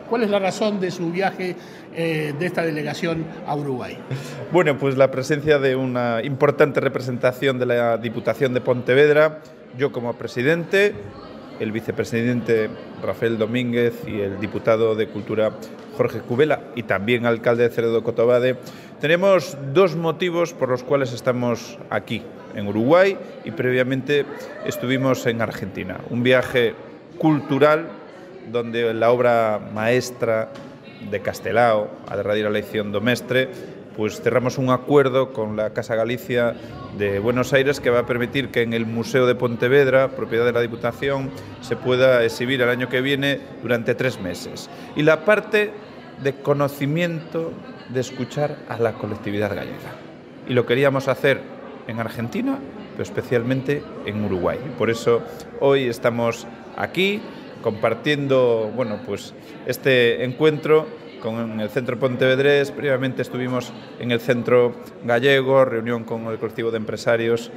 ¿Cuál es la razón de su viaje de esta delegación a Uruguay? Bueno, pues la presencia de una importante representación de la Diputación de Pontevedra, yo como presidente, el vicepresidente Rafael Domínguez y el diputado de Cultura Jorge Cubela y también alcalde de Cerro de Cotobade. Tenemos dos motivos por los cuales estamos aquí, en Uruguay, y previamente estuvimos en Argentina. Un viaje cultural donde la obra maestra de Castelao, a derradeira lección do mestre, pues cerramos un acuerdo con la Casa Galicia de Buenos Aires que va a permitir que en el Museo de Pontevedra, propiedad de la Diputación, se pueda exhibir el año que viene durante 3 meses. Y la parte de conocimiento, de escuchar a la colectividad gallega. Y lo queríamos hacer en Argentina, pero especialmente en Uruguay. Por eso hoy estamos aquí compartiendo, bueno, pues este encuentro con el Centro Pontevedrés. Previamente estuvimos en el Centro Gallego, reunión con el colectivo de empresarios.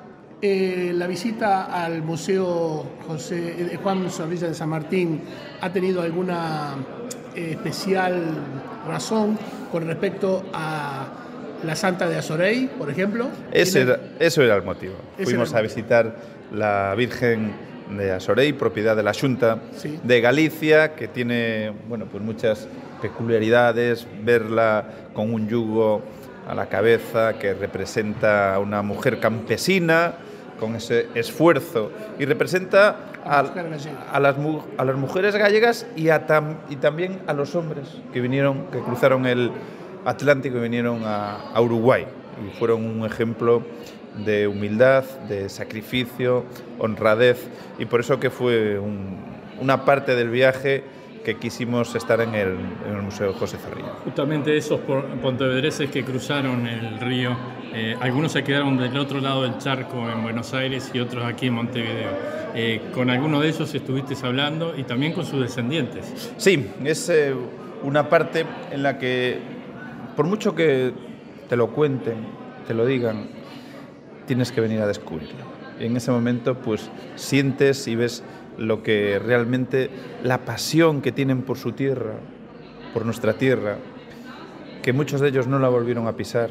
La visita al Museo Juan Zorrilla de San Martín ha tenido alguna especial razón con respecto a la Santa de Azorey, por ejemplo. Eso era el motivo. Fuimos a visitar la Virgen de Azorey, propiedad de la Xunta de Galicia, que tiene, bueno, pues muchas peculiaridades, verla con un yugo a la cabeza que representa a una mujer campesina con ese esfuerzo y representa a las mujeres gallegas y también a los hombres que cruzaron el Atlántico y vinieron a Uruguay y fueron un ejemplo de humildad, de sacrificio, honradez, y por eso que fue una parte del viaje que quisimos estar en el Museo José Zorrilla. Justamente esos pontevedreses que cruzaron el río, algunos se quedaron del otro lado del charco en Buenos Aires y otros aquí en Montevideo. Con algunos de ellos estuviste hablando y también con sus descendientes. Sí, es una parte en la que, por mucho que te lo cuenten, te lo digan, tienes que venir a descubrirlo. Y en ese momento, pues, sientes y ves lo que realmente, la pasión que tienen por su tierra, por nuestra tierra, que muchos de ellos no la volvieron a pisar.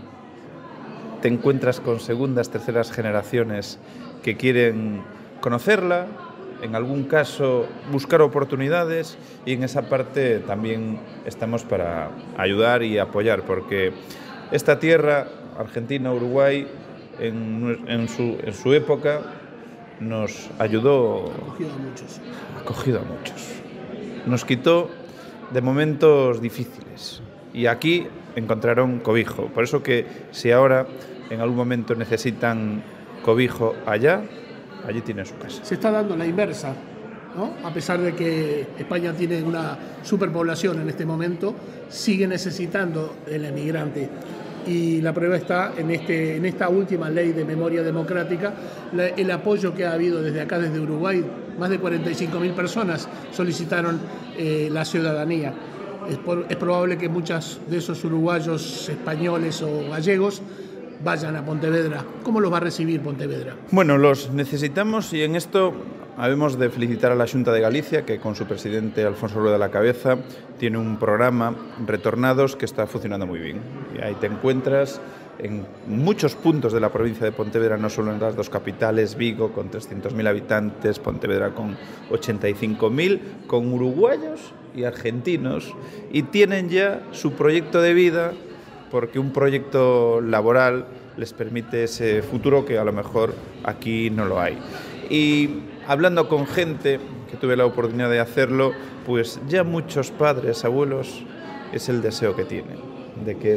Te encuentras con segundas, terceras generaciones que quieren conocerla, en algún caso buscar oportunidades, y en esa parte también estamos para ayudar y apoyar, porque esta tierra, Argentina, Uruguay, en su época nos ayudó, acogido a muchos, nos quitó de momentos difíciles y aquí encontraron cobijo. Por eso que si ahora en algún momento necesitan cobijo allí tienen su casa. Se está dando la inversa, ¿no? A pesar de que España tiene una superpoblación en este momento, sigue necesitando el emigrante. Y la prueba está en esta última ley de memoria democrática, el apoyo que ha habido desde acá, desde Uruguay. Más de 45.000 personas solicitaron la ciudadanía. Es probable que muchos de esos uruguayos, españoles o gallegos vayan a Pontevedra. ¿Cómo los va a recibir Pontevedra? Bueno, los necesitamos, y en esto habemos de felicitar a la Xunta de Galicia, que con su presidente Alfonso Rueda a la cabeza tiene un programa, Retornados, que está funcionando muy bien. Y ahí te encuentras en muchos puntos de la provincia de Pontevedra, no solo en las dos capitales, Vigo con 300.000 habitantes, Pontevedra con 85.000, con uruguayos y argentinos, y tienen ya su proyecto de vida, porque un proyecto laboral les permite ese futuro que a lo mejor aquí no lo hay. Y hablando con gente, que tuve la oportunidad de hacerlo, pues ya muchos padres, abuelos, es el deseo que tienen, de que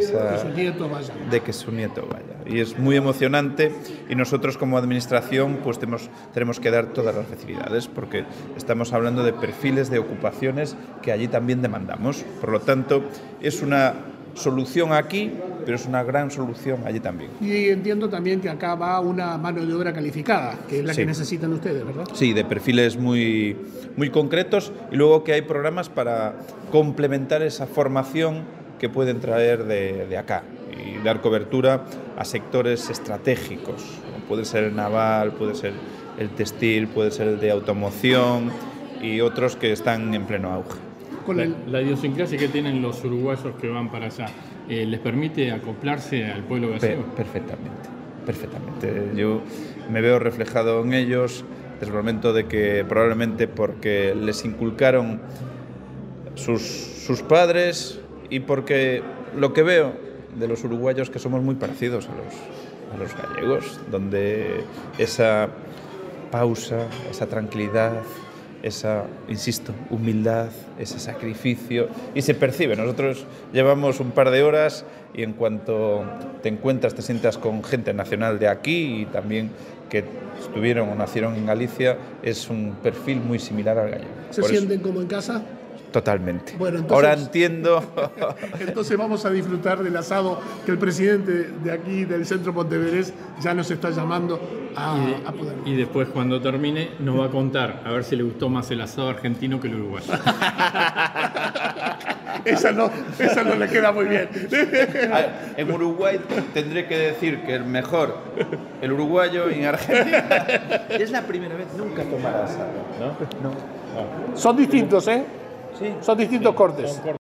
su nieto vaya. Y es muy emocionante, y nosotros como administración pues tenemos que dar todas las facilidades, porque estamos hablando de perfiles de ocupaciones que allí también demandamos. Por lo tanto, es una solución aquí, pero es una gran solución allí también. Y entiendo también que acá va una mano de obra calificada, que es la que necesitan ustedes, ¿verdad? Sí, de perfiles muy, muy concretos, y luego que hay programas para complementar esa formación que pueden traer de acá y dar cobertura a sectores estratégicos. Puede ser el naval, puede ser el textil, puede ser el de automoción y otros que están en pleno auge. con la idiosincrasia que tienen los uruguayos que van para allá, ¿les permite acoplarse al pueblo gallego? Perfectamente. Yo me veo reflejado en ellos, desde el momento de que probablemente porque les inculcaron sus padres y porque lo que veo de los uruguayos que somos muy parecidos a los gallegos, donde esa pausa, esa tranquilidad, esa, insisto, humildad, ese sacrificio, y se percibe. Nosotros llevamos un par de horas y en cuanto te encuentras, te sientas con gente nacional de aquí y también que estuvieron o nacieron en Galicia, es un perfil muy similar al gallego. ¿Se sienten como en casa? Totalmente. Bueno, entonces, ahora entiendo. Entonces vamos a disfrutar del asado que el presidente de aquí, del Centro Pontevedrés, ya nos está llamando a poder. Y después, cuando termine, nos va a contar a ver si le gustó más el asado argentino que el uruguayo. Esa no le queda muy bien. En Uruguay tendré que decir que el mejor, el uruguayo, y en Argentina es la primera vez, nunca tomará asado, ¿no? Son distintos, ¿eh? Sí. Son distintos cortes.